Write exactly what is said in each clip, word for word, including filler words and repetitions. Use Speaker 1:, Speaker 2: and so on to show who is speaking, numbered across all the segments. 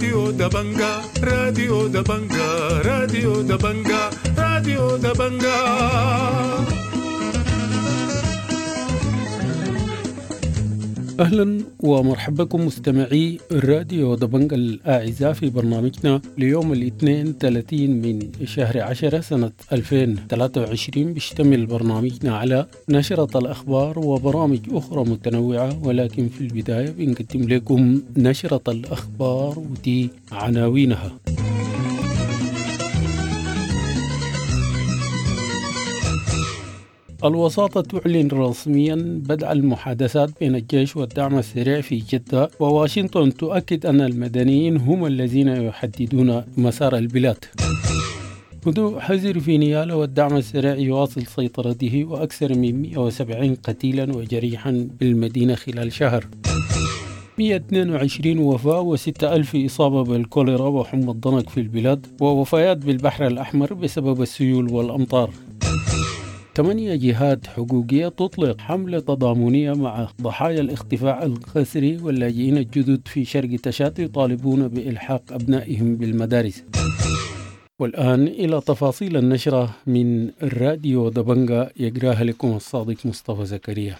Speaker 1: راديو دبنجا راديو دبنجا راديو دبنجا راديو دبنجا. أهلا ومرحبا بكم مستمعي الراديو دبنجا الأعزاء في برنامجنا ليوم الاثنين ثلاثين من شهر عشرة سنة ألفين وثلاثة وعشرين. بيشتمل برنامجنا على نشرة الأخبار وبرامج أخرى متنوعة، ولكن في البداية بنقدم لكم نشرة الأخبار ودي عناوينها. الوساطة تعلن رسميا بدء المحادثات بين الجيش والدعم السريع في جدة، وواشنطن تؤكد أن المدنيين هم الذين يحددون مسار البلاد. هدوء حذر في نيالا والدعم السريع يواصل سيطرته، وأكثر من مئة وسبعين قتيلا وجريحا بالمدينة خلال شهر. مئة واثنين وعشرين وفاة وستة ألف إصابة بالكوليرا وحمى الضنك في البلاد، ووفيات بالبحر الأحمر بسبب السيول والأمطار. ثمانية جهات حقوقية تطلق حملة تضامنية مع ضحايا الاختفاء القسري واللاجئين الجدد في شرق تشات يطالبون بإلحاق أبنائهم بالمدارس. والآن إلى تفاصيل النشرة من الراديو دبنجا، يقراها لكم الصادق مصطفى زكريا.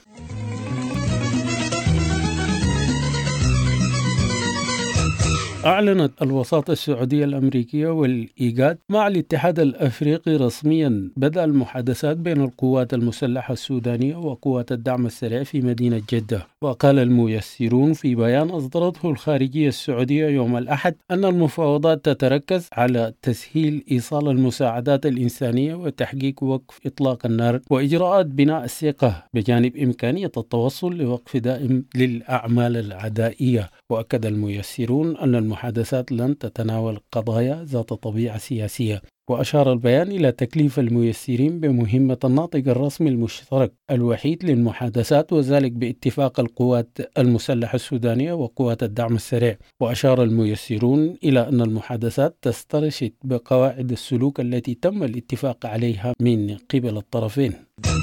Speaker 1: أعلنت الوساطة السعودية الأمريكية والإيجاد مع الاتحاد الأفريقي رسميا بدء المحادثات بين القوات المسلحة السودانية وقوات الدعم السريع في مدينة جدة. وقال الميسرون في بيان أصدرته الخارجية السعودية يوم الأحد أن المفاوضات تتركز على تسهيل إيصال المساعدات الإنسانية وتحقيق وقف إطلاق النار وإجراءات بناء الثقة، بجانب إمكانية التوصل لوقف دائم للأعمال العدائية. وأكد الميسرون أن المحادثات لن تتناول قضايا ذات طبيعة سياسية. وأشار البيان إلى تكليف الميسرين بمهمة الناطق الرسمي المشترك الوحيد للمحادثات، وذلك باتفاق القوات المسلحة السودانية وقوات الدعم السريع. وأشار الميسرون إلى أن المحادثات تسترشد بقواعد السلوك التي تم الاتفاق عليها من قبل الطرفين.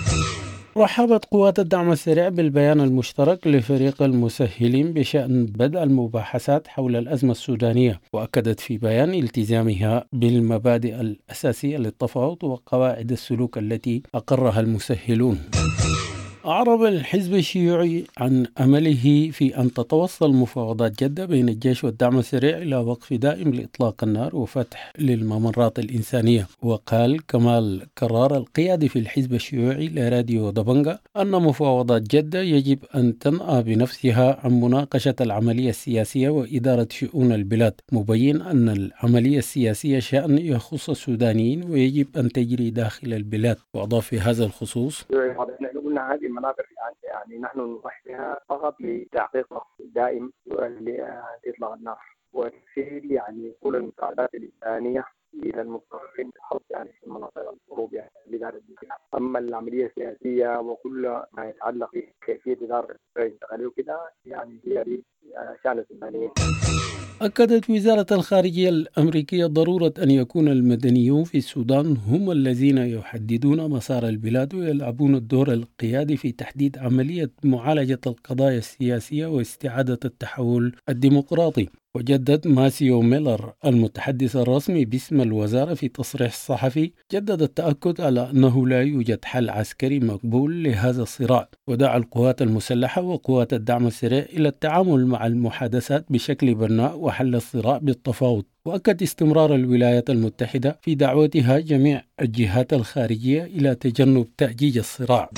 Speaker 1: رحبت قوات الدعم السريع بالبيان المشترك لفريق المسهلين بشأن بدء المباحثات حول الأزمة السودانية، وأكدت في بيان التزامها بالمبادئ الأساسية للتفاوض وقواعد السلوك التي أقرها المسهلون. أعرب الحزب الشيوعي عن أمله في أن تتوصل مفاوضات جدة بين الجيش والدعم السريع إلى وقف دائم لإطلاق النار وفتح للممرات الإنسانية. وقال كمال كرار القيادي في الحزب الشيوعي لراديو دبنجا أن مفاوضات جدة يجب أن تنأى بنفسها عن مناقشة العملية السياسية وإدارة شؤون البلاد، مبين أن العملية السياسية شأن يخص السودانيين ويجب أن تجري داخل البلاد. وأضاف في هذا الخصوص:
Speaker 2: المناظر يعني يعني نحن نوحدها فقط لتحقيق دائم لإطلاق النار وتسهيل يعني كل المساعدات الإنسانية إلى المضطرين يعني في مناطق الحروب يعني لدار الدنيا. أما العملية السياسية وكل ما يتعلق بكيفية إدارة الانتقالية وكذا يعني هي شأن السودانيين.
Speaker 1: أكدت وزارة الخارجية الأمريكية ضرورة أن يكون المدنيون في السودان هم الذين يحددون مسار البلاد ويلعبون الدور القيادي في تحديد عملية معالجة القضايا السياسية واستعادة التحول الديمقراطي. وجدد ماسيو ميلر المتحدث الرسمي باسم الوزارة في تصريح صحفي جدد التأكد على أنه لا يوجد حل عسكري مقبول لهذا الصراع، ودعا القوات المسلحة وقوات الدعم السريع إلى التعامل مع المحادثات بشكل بناء وحل الصراع بالتفاوض. وأكد استمرار الولايات المتحدة في دعوتها جميع الجهات الخارجية إلى تجنب تأجيج الصراع.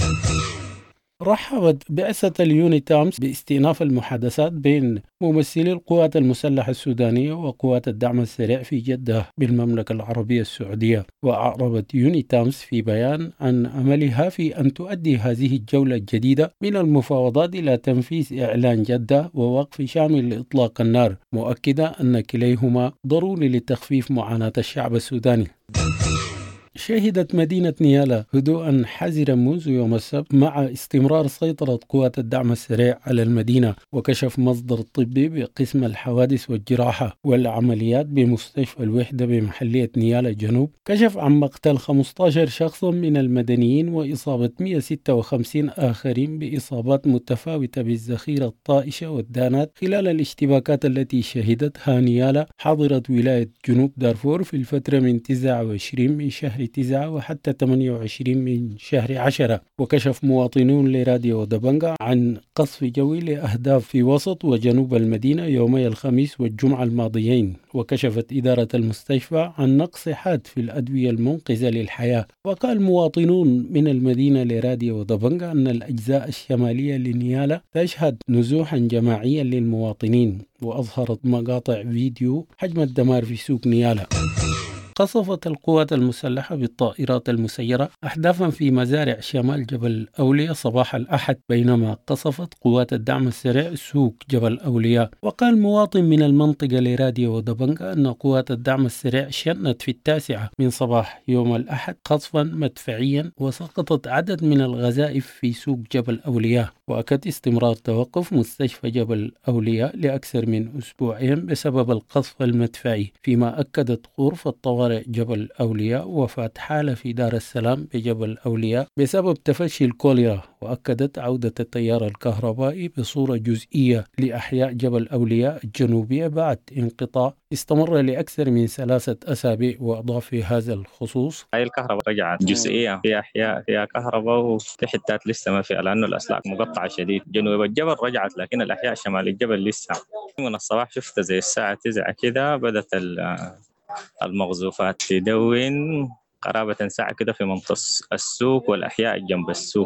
Speaker 1: رحبت بعثة اليونيتامس باستئناف المحادثات بين ممثلي القوات المسلحة السودانية وقوات الدعم السريع في جدة بالمملكة العربية السعودية. وأعربت يونيتامس في بيان عن أملها في أن تؤدي هذه الجولة الجديدة من المفاوضات إلى تنفيذ إعلان جدة ووقف شامل لإطلاق النار، مؤكدة أن كليهما ضروري لتخفيف معاناة الشعب السوداني. شهدت مدينة نيالا هدوءا حذرا منذ يوم السبت مع استمرار سيطرة قوات الدعم السريع على المدينة. وكشف مصدر طبي بقسم الحوادث والجراحة والعمليات بمستشفى الوحدة بمحلية نيالا الجنوب كشف عن مقتل خمسة عشر شخصا من المدنيين وإصابة مئة وستة وخمسين آخرين بإصابات متفاوتة بالذخيرة الطائشة والدانات خلال الاشتباكات التي شهدتها نيالا حاضرة ولاية جنوب دارفور في الفترة من تسعة وعشرين من شهر تسعة وحتى ثمانية وعشرين من شهر عشرة. وكشف مواطنون لراديو دبنجا عن قصف جوي لأهداف في وسط وجنوب المدينة يومي الخميس والجمعة الماضيين. وكشفت إدارة المستشفى عن نقص حاد في الأدوية المنقذة للحياة. وقال مواطنون من المدينة لراديو دبنجا أن الأجزاء الشمالية لنيالا تشهد نزوحا جماعيا للمواطنين. وأظهرت مقاطع فيديو حجم الدمار في سوق نيالا. قصفت القوات المسلحة بالطائرات المسيرة أحداثا في مزارع شمال جبل أولياء صباح الأحد بينما قصفت قوات الدعم السريع سوق جبل أولياء. وقال مواطن من المنطقة لراديو دبنجا أن قوات الدعم السريع شنت في التاسعة من صباح يوم الأحد قصفا مدفعيا وسقطت عدد من الغزائف في سوق جبل أولياء. وأكد استمرار توقف مستشفى جبل أولياء لأكثر من أسبوعين بسبب القصف المدفعي. فيما أكدت غرفة طوارئ جبل أولياء وفاة حالة في دار السلام بجبل أولياء بسبب تفشي الكوليرا. وأكدت عودة التيار الكهربائي بصورة جزئية لأحياء جبل أولياء الجنوبية بعد انقطاع استمر لأكثر من ثلاثة أسابيع. وأضاف في هذا الخصوص:
Speaker 3: هاي الكهرباء رجعت جزئية في أحياء فيها كهرباء وفي حتات لسه ما فيها لأنه الأسلاك مقطعة شديد. جنوب الجبل رجعت لكن الأحياء شمال الجبل لسه. من الصباح شفت زي الساعة تسعة كده بدأت المغزوفات تدون قرابة ساعة كده في منطقة السوق والأحياء جنب السوق.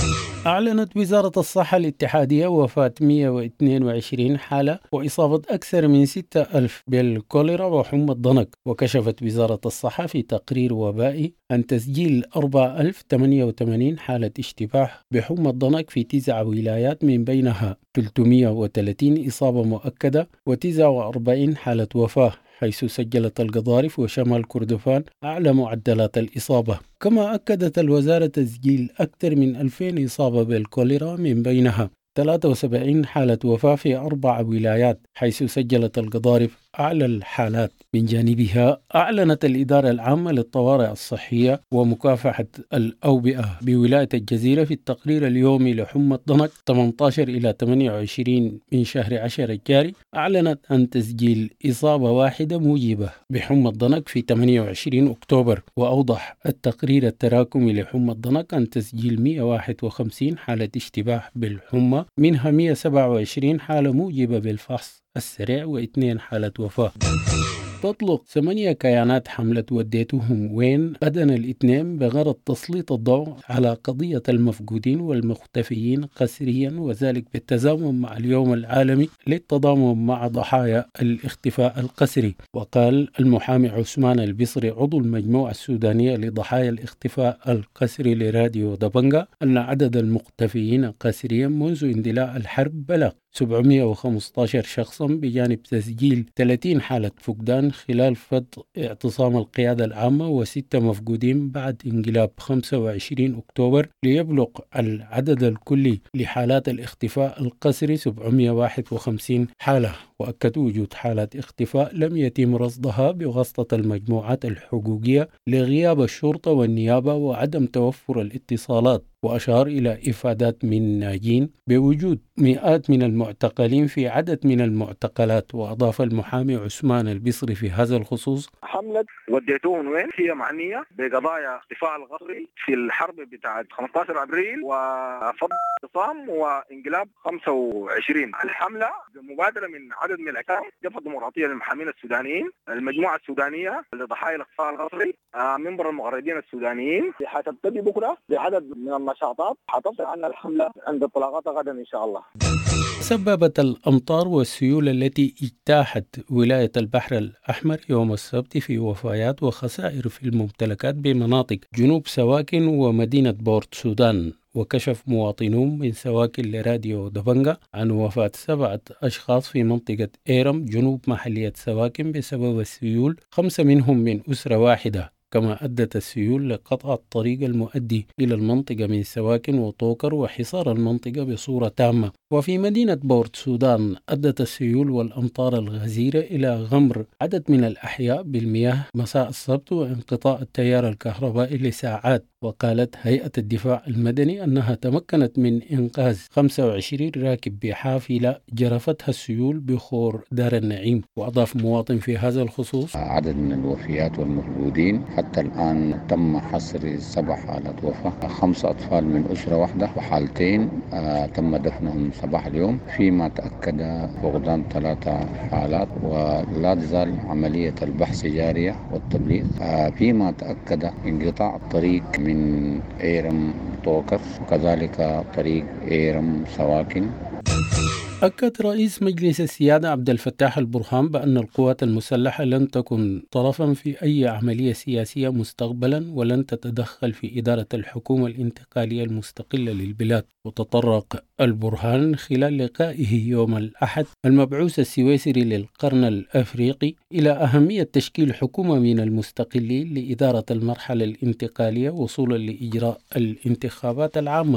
Speaker 1: أعلنت وزارة الصحة الاتحادية وفاة مئة واثنين وعشرين حالة وإصابة أكثر من ستة ألف بالكوليرا وحمى الضنك. وكشفت وزارة الصحة في تقرير وبائي عن تسجيل أربعة آلاف وثمانية وثمانين حالة اشتباه بحمى الضنك في تسع ولايات من بينها ثلاثمئة وثلاثين إصابة مؤكدة وتسعة وأربعين حالة وفاة، حيث سجلت القضارف وشمال كردفان أعلى معدلات الإصابة. كما أكدت الوزارة تسجيل أكثر من ألفين إصابة بالكوليرا من بينها ثلاثة وسبعين حالة وفاة في أربع ولايات، حيث سجلت القضارف أعلى الحالات. من جانبها أعلنت الإدارة العامة للطوارئ الصحية ومكافحة الأوبئة بولاية الجزيرة في التقرير اليومي لحمى الضنك ثمانية عشر إلى ثمانية وعشرين من شهر عشر الجاري، أعلنت عن تسجيل إصابة واحدة موجبة بحمى الضنك في ثمانية وعشرين أكتوبر. وأوضح التقرير التراكمي لحمى الضنك عن تسجيل مئة وواحد وخمسين حالة اشتباه بالحمى، منها مئة وسبعة وعشرين حالة موجبة بالفحص السريع واثنين حالة وفاة. تطلق ثمانية كيانات حملة وديتهم وين غدا الاثنين بغرض تسليط الضوء على قضية المفقودين والمختفيين قسريا، وذلك بالتزامن مع اليوم العالمي للتضامن مع ضحايا الاختفاء القسري. وقال المحامي عثمان البصري عضو المجموعة السودانية لضحايا الاختفاء القسري لراديو دبنجا أن عدد المختفيين قسريا منذ اندلاع الحرب بلغ سبعمئة وخمسة عشر شخصا، بجانب تسجيل ثلاثين حالة فقدان خلال فترة اعتصام القيادة العامة وستة مفقودين بعد انقلاب خمسة وعشرين أكتوبر، ليبلغ العدد الكلي لحالات الاختفاء القسري سبعمئة وواحد وخمسين حالة. وأكدوا وجود حالات اختفاء لم يتم رصدها بواسطة المجموعات الحقوقية لغياب الشرطة والنيابة وعدم توفر الاتصالات. وأشار إلى إفادات من ناجين بوجود مئات من المعتقلين في عدد من المعتقلات. وأضاف المحامي عثمان البصري في هذا الخصوص:
Speaker 4: حملة وديتوهم وين هي معنية بقضايا اختفاء الغطري في الحرب بتاعة خمسة عشر أبريل وفض اعتصام وانقلاب خمسة وعشرين. الحملة مبادرة من عدد من الأحكام جبهة الديمقراطية للمحامين السودانيين، المجموعة السودانية لضحايا الاختفاء الغطري، منبر المغردين السودانيين. حتبتدي بكرة بعدد من النشاطات حتبدأ عن الحملة عند انطلاقاتها غدا إن شاء الله.
Speaker 1: سببت الأمطار والسيول التي اجتاحت ولاية البحر الأحمر يوم السبت في وفيات وخسائر في الممتلكات بمناطق جنوب سواكن ومدينة بورت سودان. وكشف مواطنون من سواكن لراديو دبنجا عن وفاة سبعة أشخاص في منطقة إيرم جنوب محلية سواكن بسبب السيول، خمسة منهم من أسرة واحدة. كما أدت السيول لقطع الطريق المؤدي إلى المنطقة من سواكن وطوكر وحصار المنطقة بصورة تامة. وفي مدينة بورت سودان أدت السيول والأمطار الغزيرة إلى غمر عدد من الأحياء بالمياه مساء السبت وانقطاع التيار الكهربائي لساعات. وقالت هيئة الدفاع المدني أنها تمكنت من إنقاذ خمسة وعشرين راكب بحافلة جرفتها السيول بخور دار النعيم. وأضاف مواطن في هذا الخصوص:
Speaker 5: عدد من الوفيات والمفقودين حتى الآن تم حصر سبع حالات وفاة، خمسة أطفال من أسرة واحدة وحالتين آه تم دفنهم صباح اليوم، فيما تأكد فقدان ثلاثة حالات ولا تزال عملية البحث جارية والتبليغ، آه فيما تأكد انقطاع الطريق من من إيرم طوكر وكذلك طريق إيرم سواكن.
Speaker 1: أكد رئيس مجلس السيادة عبد الفتاح البرهان بأن القوات المسلحة لن تكن طرفا في أي عملية سياسية مستقبلا ولن تتدخل في إدارة الحكومة الانتقالية المستقلة للبلاد. وتطرق البرهان خلال لقائه يوم الأحد المبعوث السويسري للقرن الأفريقي إلى أهمية تشكيل حكومة من المستقلين لإدارة المرحلة الانتقالية وصولا لإجراء الانتخابات العامة.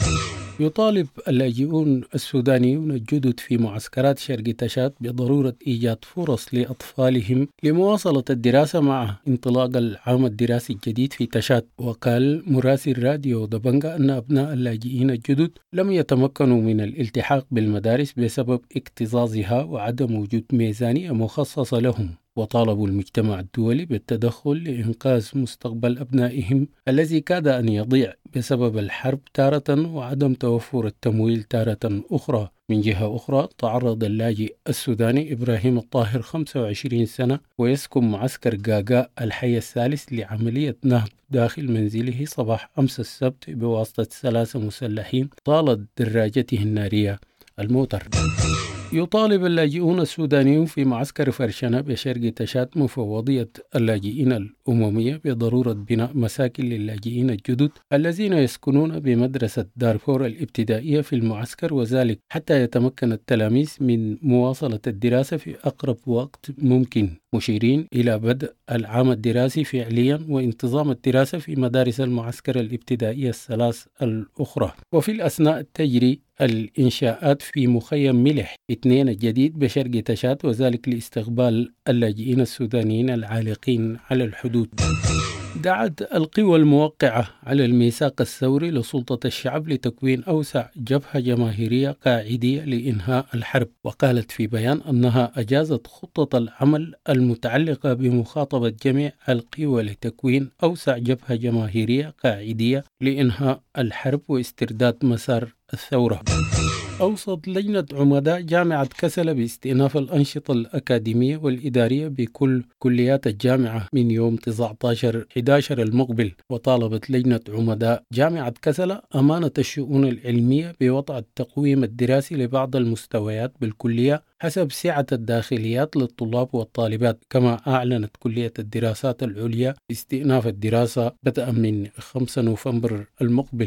Speaker 1: يطالب اللاجئون السودانيون الجدد في معسكرات شرق تشاد بضرورة إيجاد فرص لأطفالهم لمواصلة الدراسة مع انطلاق العام الدراسي الجديد في تشاد. وقال مراسل راديو دبنجا أن أبناء اللاجئين الجدد لم يتمكنوا من الالتحاق بالمدارس بسبب اكتظاظها وعدم وجود ميزانية مخصصة لهم. وطالبوا المجتمع الدولي بالتدخل لإنقاذ مستقبل أبنائهم الذي كاد أن يضيع بسبب الحرب تارة وعدم توفر التمويل تارة أخرى. من جهة أخرى تعرض اللاجئ السوداني إبراهيم الطاهر خمسة وعشرين سنة ويسكن معسكر غاغا الحي الثالث لعملية نهب داخل منزله صباح أمس السبت بواسطة ثلاثة مسلحين طالت دراجته النارية الموتر. يطالب اللاجئون السودانيون في معسكر فرشنة بشرق تشاد مفوضية اللاجئين الأممية بضرورة بناء مساكن للاجئين الجدد الذين يسكنون بمدرسة دارفور الابتدائية في المعسكر، وذلك حتى يتمكن التلاميذ من مواصلة الدراسة في أقرب وقت ممكن، مشيرين إلى بدء العام الدراسي فعليا وانتظام الدراسة في مدارس المعسكر الابتدائية الثلاث الأخرى. وفي الأثناء تجري الإنشاءات في مخيم ملح اثنين الجديد بشرق تشاد، وذلك لاستقبال اللاجئين السودانيين العالقين على الحدود. دعت القوى الموقعة على الميثاق الثوري لسلطة الشعب لتكوين أوسع جبهة جماهيرية قاعدية لإنهاء الحرب، وقالت في بيان أنها أجازت خطة العمل المتعلقة بمخاطبة جميع القوى لتكوين أوسع جبهة جماهيرية قاعدية لإنهاء الحرب واسترداد مسار الثورة. أوصت لجنة عمداء جامعة كسلة باستئناف الأنشطة الأكاديمية والإدارية بكل كليات الجامعة من يوم تسعة عشر أحد عشر المقبل. وطالبت لجنة عمداء جامعة كسلة أمانة الشؤون العلمية بوضع التقويم الدراسي لبعض المستويات بالكلية حسب سعة الداخليات للطلاب والطالبات. كما أعلنت كلية الدراسات العليا استئناف الدراسة بدءا من خمسة نوفمبر المقبل.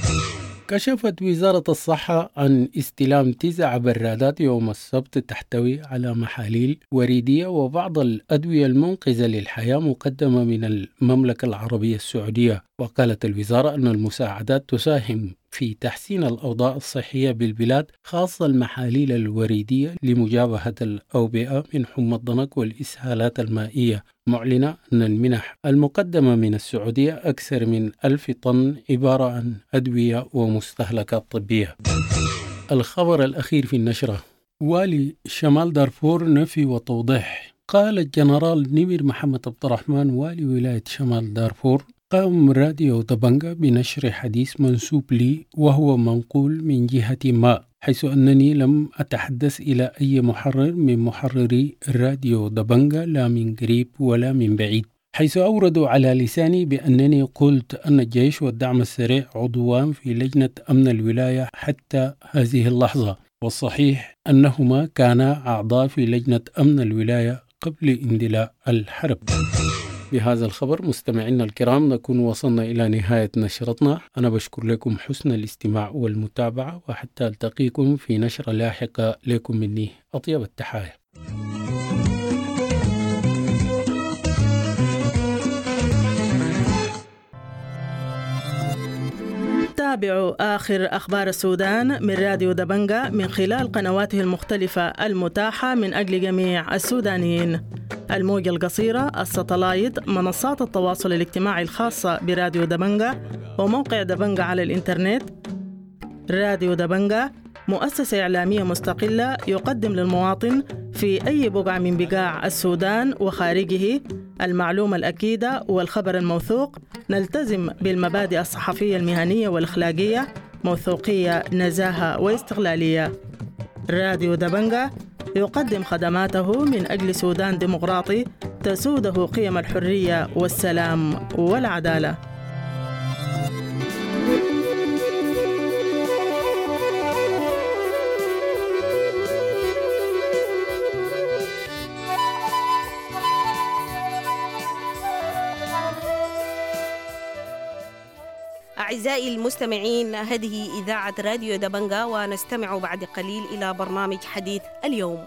Speaker 1: كشفت وزارة الصحة عن استلام تسع برادات يوم السبت تحتوي على محاليل وريدية وبعض الأدوية المنقذة للحياة مقدمة من المملكة العربية السعودية. وقالت الوزارة أن المساعدات تساهم في تحسين الأوضاع الصحية بالبلاد، خاصة المحاليل الوريدية لمجابهة الأوبئة من حمى الضنك والإسهالات المائية، معلنة أن المنح المقدمة من السعودية أكثر من ألف طن عبارة عن أدوية ومستهلكات طبية. الخبر الأخير في النشرة: والي شمال دارفور نفي وتوضيح. قال الجنرال نمر محمد عبد الرحمن والي ولاية شمال دارفور قام راديو دبنجا بنشر حديث منسوب لي وهو منقول من جهة ما، حيث أنني لم أتحدث إلى أي محرر من محرري راديو دبنجا لا من قريب ولا من بعيد، حيث أوردوا على لساني بأنني قلت أن الجيش والدعم السريع عضوان في لجنة أمن الولاية حتى هذه اللحظة، والصحيح أنهما كانا أعضاء في لجنة أمن الولاية قبل اندلاع الحرب. بهذا الخبر مستمعينا الكرام نكون وصلنا إلى نهاية نشرتنا. أنا بشكر لكم حسن الاستماع والمتابعة، وحتى ألتقيكم في نشرة لاحقة لكم مني أطيب التحايا.
Speaker 6: تابعوا آخر أخبار السودان من راديو دبنجة من خلال قنواته المختلفة المتاحة من أجل جميع السودانيين: الموجة القصيرة، الساتلايت، منصات التواصل الاجتماعي الخاصة براديو دبنجة، وموقع دبنجة على الإنترنت. راديو دبنجة مؤسسة إعلامية مستقلة يقدم للمواطن في أي بقعة من بقاع السودان وخارجه المعلومة الأكيدة والخبر الموثوق. نلتزم بالمبادئ الصحفية المهنية والأخلاقية: موثوقية، نزاهة، واستقلالية. راديو دبنجة يقدم خدماته من أجل سودان ديمقراطي تسوده قيم الحرية والسلام والعدالة.
Speaker 7: أعزائي المستمعين، هذه إذاعة راديو دبنجة، ونستمع بعد قليل إلى برنامج حديث اليوم.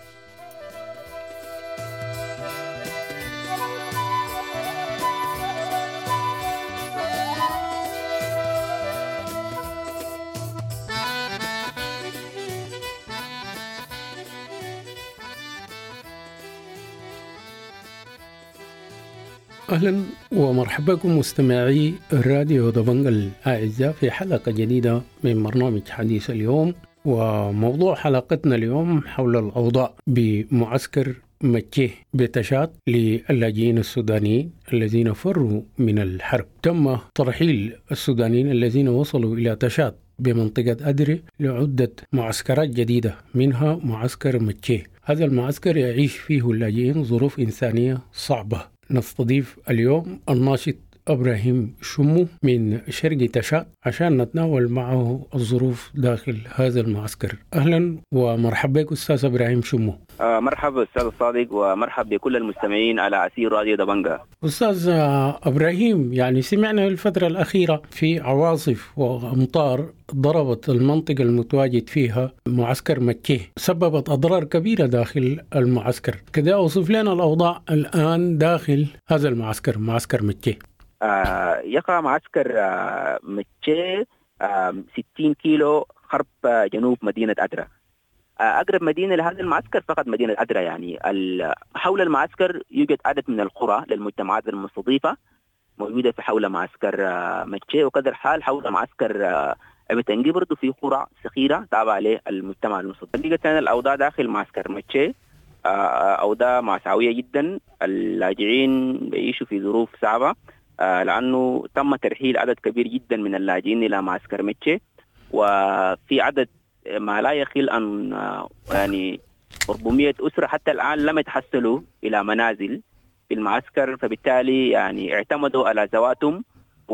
Speaker 1: أهلا ومرحبا بكم مستمعي الراديو دبنجة الأعزاء في حلقة جديدة من برنامج حديث اليوم. وموضوع حلقتنا اليوم حول الأوضاع بمعسكر متيه بتشات للاجئين السودانيين الذين فروا من الحرب. تم ترحيل السودانيين الذين وصلوا إلى تشات بمنطقة أدري لعدة معسكرات جديدة، منها معسكر متيه. هذا المعسكر يعيش فيه اللاجئين ظروف إنسانية صعبة. نستضيف اليوم الناشط إبراهيم شمو من شرق تشات عشان نتناول معه الظروف داخل هذا المعسكر. أهلا ومرحبا بك أستاذ إبراهيم شمو.
Speaker 8: آه مرحبا أستاذ الصادق، ومرحبا بكل المستمعين على عسير راديو دبنجة.
Speaker 1: أستاذ إبراهيم، يعني سمعنا الفترة الأخيرة في عواصف وأمطار ضربت المنطقة المتواجد فيها معسكر متيه، سببت أضرار كبيرة داخل المعسكر. كده أوصف لنا الأوضاع الآن داخل هذا المعسكر، معسكر متيه.
Speaker 8: آه يقع معسكر آه متيه آه ستين كيلو غرب آه جنوب مدينة أدرا. آه أقرب مدينة لهذا المعسكر فقط مدينة أدرا. يعني حول المعسكر يوجد عدد من القرى للمجتمعات المستضيفة موجودة في حول معسكر آه متيه، وكذا الحال حول معسكر آه أبتنجي برضو في قرى صغيرة تابعة للمجتمع المستضيف. لقيت الأوضاع داخل معسكر متيه آه أوضاع مأساوية جدا. اللاجئين بيعيشوا في ظروف صعبة آه لأنه تم ترحيل عدد كبير جدا من اللاجئين إلى معسكر متيه، وفي عدد ما لا يخل أن آه يعني أربعمائة أسرة حتى الآن لم يتحصلوا إلى منازل في المعسكر، فبالتالي يعني اعتمدوا على ذواتهم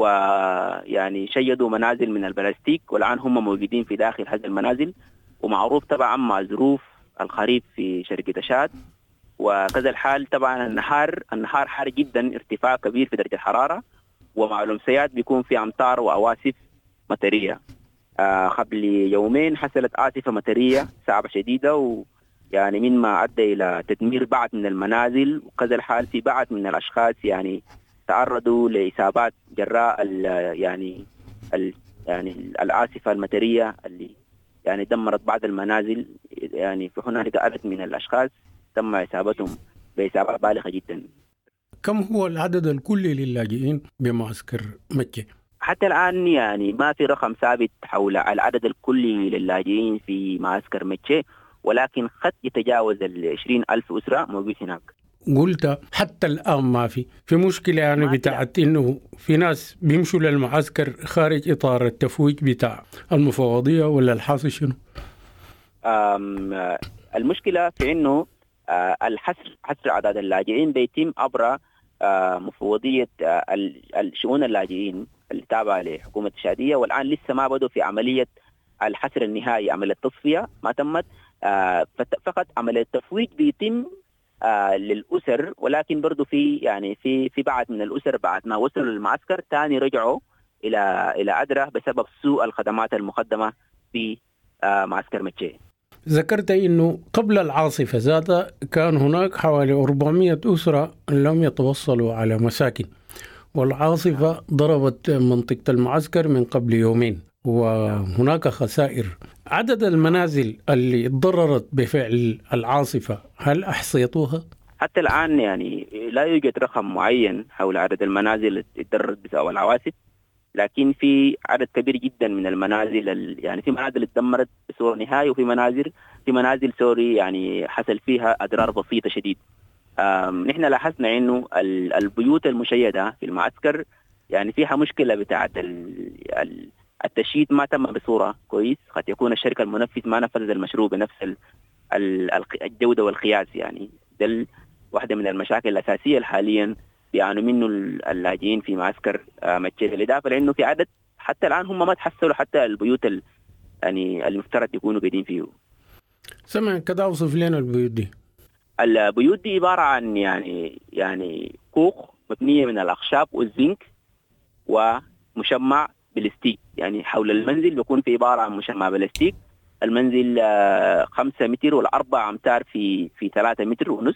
Speaker 8: ويعني شيدوا منازل من البلاستيك، والآن هم موجودين في داخل هذه المنازل. ومعروف طبعا مع ظروف الخريف في شرق تشات وكذا الحال طبعا النهار النهار حار جدا، ارتفاع كبير في درجة الحرارة، ومع الأمسيات بيكون في أمطار وأواسف مطرية. آه قبل يومين حصلت آسفة مطرية صعبة شديدة، ويعني مما أدى إلى تدمير بعض من المنازل، وكذا الحال في بعض من الأشخاص يعني تعرضوا لإصابات جراء ال يعني ال يعني الآسفة المطرية اللي يعني دمرت بعض المنازل. يعني في هنالك عدد من الأشخاص تم إصابتهم بإصابات بالغة جدا.
Speaker 1: كم هو العدد الكلي للاجئين بمعسكر مكة؟
Speaker 8: حتى الآن يعني ما في رقم ثابت حول العدد الكلي للاجئين في معسكر مكة، ولكن قد يتجاوز العشرين ألف أسرة موجود هناك.
Speaker 1: قلت حتى الآن ما في في مشكلة يعني بتاعت إنه في ناس بيمشوا للمعسكر خارج إطار التفويج بتاع المفوضية، ولا الحاصل شنو؟
Speaker 8: المشكلة في إنه الحصر حصر أعداد اللاجئين بيتم عبر مفوضية الشؤون اللاجئين اللي تابعة لحكومة الشادية، والآن لسه ما بدوا في عملية الحصر النهائي. عملية التصفية ما تمت، فقط عملية التفويج بيتم آه للأسر، ولكن برضو في يعني في في بعض من الأسر بعد ما وصلوا للمعسكر تاني رجعوا إلى إلى أدرا بسبب سوء الخدمات المقدمة في آه معسكر متيه.
Speaker 1: ذكرت إنه قبل العاصفة ذاتها كان هناك حوالي أربعمائة أسرة لم يتوصلوا على مساكن، والعاصفة ضربت منطقة المعسكر من قبل يومين وهناك خسائر. عدد المنازل اللي تضررت بفعل العاصفة هل أحصيتوها؟
Speaker 8: حتى الآن يعني لا يوجد رقم معين حول عدد المنازل اللي تضررت بسبب العواصف، لكن في عدد كبير جدا من المنازل، يعني في منازل اتدمرت بصورة نهائية، وفي منازل في منازل سوري يعني حصل فيها أضرار بسيطة شديد. نحن لاحظنا إنه البيوت المشيدة في المعسكر يعني فيها مشكلة بتاعت التشييد ما تم بصورة كويس، قد يكون الشركة المنفذ ما نفذت المشروع بنفس الجودة والقياس. يعني ده واحدة من المشاكل الأساسية حاليا بيعانوا منه اللاجئين في معسكر متشيد، بالإضافة لأنه في عدد حتى الآن هم ما تحصلوا حتى البيوت يعني المفترض يكونوا قاعدين فيه.
Speaker 1: سمع كده أوصف لنا البيوت دي.
Speaker 8: البيوت دي عبارة عن يعني يعني كوخ مبنية من الأخشاب والزنك ومشمع بلاستيك، يعني حول المنزل بيكون في عبارة عن مشمع بلاستيك. المنزل آه خمسة متر ولا أربعة أمتار في في ثلاثة متر ونص.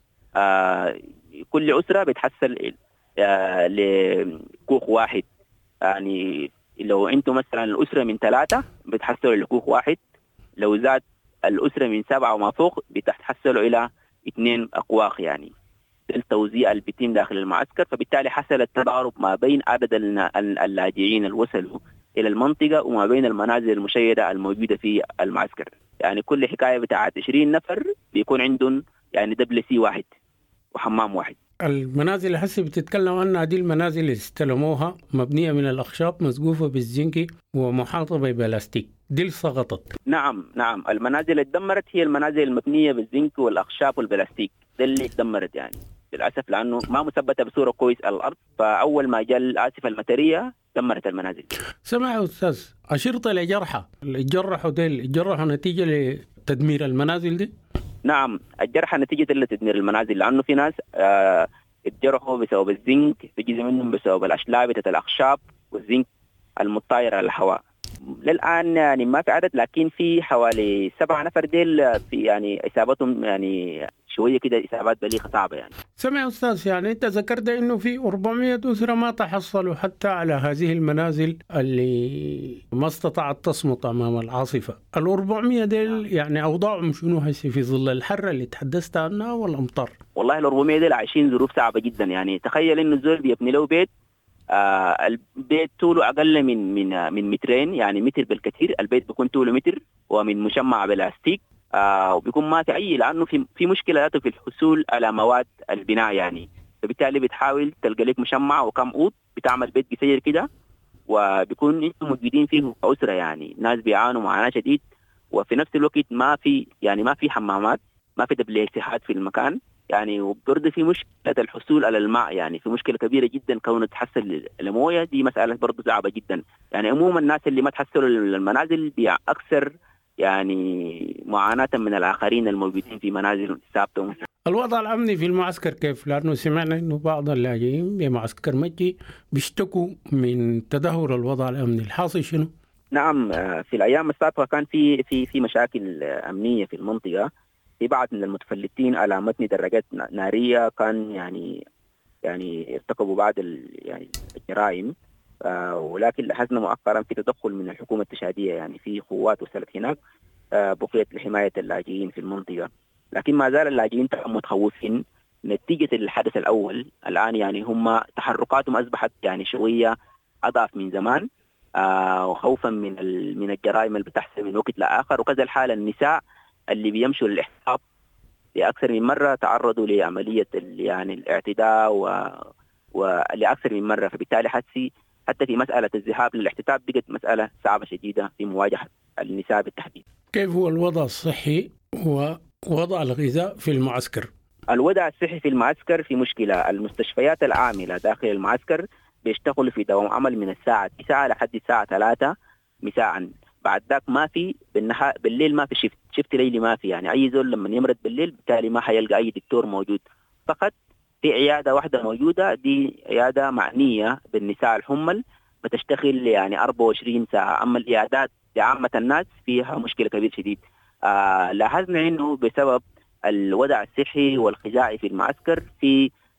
Speaker 8: آه كل أسرة بتحصل آه لكوخ واحد، يعني لو أنتم مثلا الأسرة من ثلاثة بتحصلوا لكوخ واحد، لو زاد الأسرة من سبعة وما فوق بتحصلوا إلى اثنين أقواخ. يعني التوزيع اللي بيتم داخل المعسكر، فبالتالي حصل التضارب ما بين عدد اللاجئين اللي وصلوا إلى المنطقة وما بين المنازل المشيدة الموجودة في المعسكر. يعني كل حكاية بتاعت عشرين نفر بيكون عندهم يعني دبلسي واحد وحمام واحد.
Speaker 1: المنازل اللي هسه بتتكلم عنها دي المنازل اللي استلموها مبنية من الأخشاب مسقوفة بالزنكي ومحاطة ببلاستيك، دي اللي سقطت.
Speaker 8: نعم نعم المنازل اللي اتدمرت هي المنازل المبنية بالزنك والأخشاب والبلاستيك، ده اللي اتدمرت يعني للأسف، لأنه ما مثبتة بصورة كويس على الأرض، فأول ما جاء الآسفة المطرية دمرت المنازل.
Speaker 1: سمع يا أستاذ، أشرت لجرحى الجرحوا ديل الجرحوا نتيجة لتدمير المنازل دي؟
Speaker 8: نعم الجرحى نتيجة لتدمير المنازل، لأنه في ناس آه اتجرحوا بسبب الزنك، في جزء منهم بسبب الأشلاء بتاعت الأخشاب والزنك المطايرة على الهواء. للآن يعني ما في عدد، لكن في حوالي سبعة نفر ديل في يعني إصابتهم يعني شوية كده إصابات بليغة صعبة. يعني
Speaker 1: سمع أستاذ، يعني أنت ذكرت إنه في أربعمائة أسرة ما تحصلوا حتى على هذه المنازل اللي ما استطاعت تصمت أمام العاصفة. الأربعمائة ديل يعني أوضاعهم شنو هسه في ظل الحر اللي تحدثت عنها والأمطار؟
Speaker 8: والله الأربعمائة ديل عايشين ظروف صعبة جدا. يعني تخيل إنه الزول بيبني له بيت، آه البيت طوله أقل من من من مترين، يعني متر بالكثير. البيت بيكون طوله متر ومن مشمع بلاستيك، آه وبيكون ما في أي، لأنه في في مشكلة في الحصول على مواد البناء. يعني فبالتالي بتحاول تلقى لك مشمع وكم أوض بتعمل بيت قصير كده، وبيكون انتم موجودين فيه أسرة، يعني ناس بيعانوا معاناة شديد، وفي نفس الوقت ما في يعني ما في حمامات، ما في دبليسيهات في المكان. يعني وبرضه في مشكلة الحصول على الماء، يعني في مشكلة كبيرة جدا كونه تحصل الموية دي مسألة برضه صعبة جدا. يعني عموما الناس اللي ما تحصلوا المنازل دي أكثر يعني معاناة من الآخرين الموجودين في منازل ثابتة.
Speaker 1: الوضع الأمني في المعسكر كيف؟ لأنه سمعنا إنه بعض اللاجئين بمعسكر مكي بيشتكوا من تدهور الوضع الأمني، الحاصل شنو؟
Speaker 8: نعم في الأيام السابقة كان في في في مشاكل أمنية في المنطقة، في بعض من المتفلتين على متن دراجات نارية كان يعني يعني ارتكبوا بعض يعني الجرائم، آه ولكن لاحظنا مؤخرا في تدخل من الحكومة التشادية، يعني في قوات وصلت هناك آه بقيت لحماية اللاجئين في المنطقة، لكن ما زال اللاجئين متخوفين نتيجة الحدث الأول. الآن يعني هم تحركاتهم أصبحت يعني شوية أضعف من زمان، آه وخوفا من من الجرائم اللي بتحصل من وقت لآخر. وكذا الحال النساء اللي بيمشوا للاحتطاب لأكثر من مرة تعرضوا لعملية يعني الاعتداء و... ولأكثر من مرة، فبالتالي حتى حتى في مسألة الذهاب للاحتطاب بقت مسألة صعبة شديدة في مواجهة النساء بالتحديد.
Speaker 1: كيف هو الوضع الصحي ووضع الغذاء في المعسكر؟
Speaker 8: الوضع الصحي في المعسكر في مشكلة. المستشفيات العاملة داخل المعسكر بيشتغلوا في دوام عمل من الساعة تسعة لحد الساعة ثلاثة مساء، بعد ذاك ما في بالنهار بالليل ما في شفت شفت ليلي ما في. يعني أي زول لما يمرض بالليل بالتالي ما حيلقى أي دكتور موجود، فقط في عيادة واحدة موجودة، دي عيادة معنية بالنساء الحمل بتشتغل يعني أربعة وعشرين ساعة. أما العيادات لعامة الناس فيها مشكلة كبيرة شديد. آه لاحظنا إنه بسبب الوضع الصحي والغذائي في المعسكر في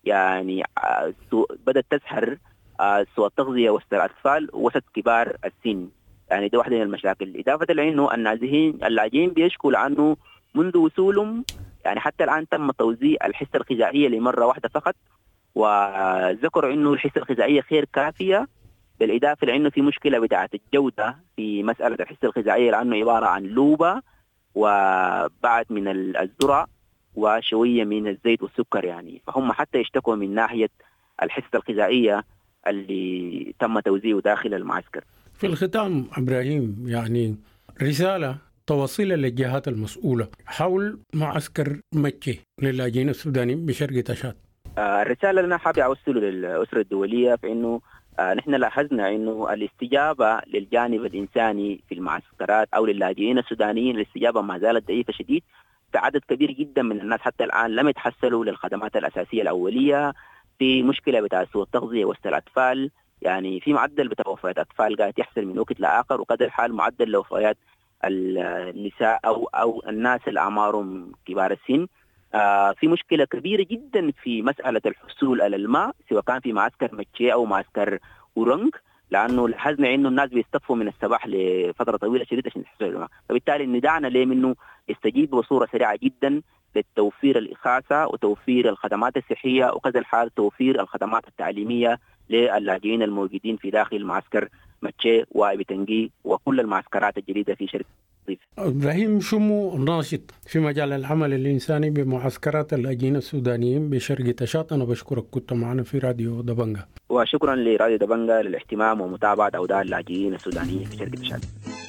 Speaker 8: يعني بدأت تسهر سوء التغذية وسط الأطفال وسط كبار السن. يعني ده واحدة من المشاكل. إضافة لأنه النازحين اللاجئين بيشكوا لأنه منذ وصولهم يعني حتى الآن تم توزيع الحصة الغذائية لمرة واحدة فقط، وذكروا إنه الحصة الغذائية غير كافية، بالإضافة لأنه في مشكلة بتاعة الجودة في مسألة الحصة الغذائية لأنه عبارة عن لوبة وبعد من الذرة وشوية من الزيت والسكر يعني. فهم حتى يشتكوا من ناحية الحصة الغذائية اللي تم توزيعه داخل المعسكر.
Speaker 1: في الختام إبراهيم، يعني رسالة توصيل للجهات المسؤولة حول معسكر مكي للاجئين السودانيين بشرق تشاد.
Speaker 8: آه الرسالة اللي أنا حابب أوصله للأسرة الدولية فإنه آه نحن لاحظنا إنه الاستجابة للجانب الإنساني في المعسكرات أو للاجئين السودانيين الاستجابة ما زالت ضعيفة شديد. فعدد كبير جدا من الناس حتى الآن لم يتحصلوا للخدمات الأساسية الأولية. في مشكلة بتاع سوء التغذية وسط الأطفال، يعني في معدل بتاع وفيات أطفال قاعد يحصل من وقت لآخر، وقد الحال معدل لوفيات النساء أو أو الناس اللي أعمارهم كبار السن. آه في مشكلة كبيرة جدا في مسألة الحصول على الماء سواء كان في معسكر متشي أو معسكر أورنج، لأنه لاحظنا إنه الناس بيستقفوا من الصباح لفترة طويلة شديدة عشان يحصلوا على الماء. فبالتالي ندعنا ليه منه يستجيب بصورة سريعة جدا للتوفير الإخاصة وتوفير الخدمات الصحية وكذا الحال توفير الخدمات التعليمية للاجئين الموجودين في داخل معسكر متشي وإبتنجي وكل المعسكرات الجديدة في شرق الصيف.
Speaker 1: إبراهيم شمو ناشط في مجال العمل الإنساني بمعسكرات اللاجئين السودانيين بشرق تشاد، أنا بشكرك كنت معنا في راديو دبنجة.
Speaker 8: وشكرا لراديو دبنجة للاهتمام ومتابعة أوضاع اللاجئين السودانيين في شرق تشاد.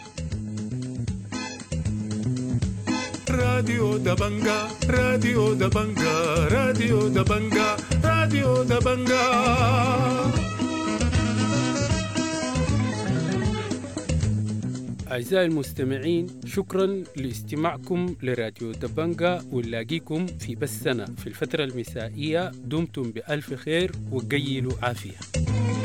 Speaker 9: راديو دبنجة راديو دبنجة راديو دبنجة راديو دبنجة.
Speaker 1: أعزائي المستمعين، شكرا لاستماعكم لراديو دبنجة، ونلاقيكم في بثنا في الفترة المسائية. دمتم بألف خير وقيلوا عافية.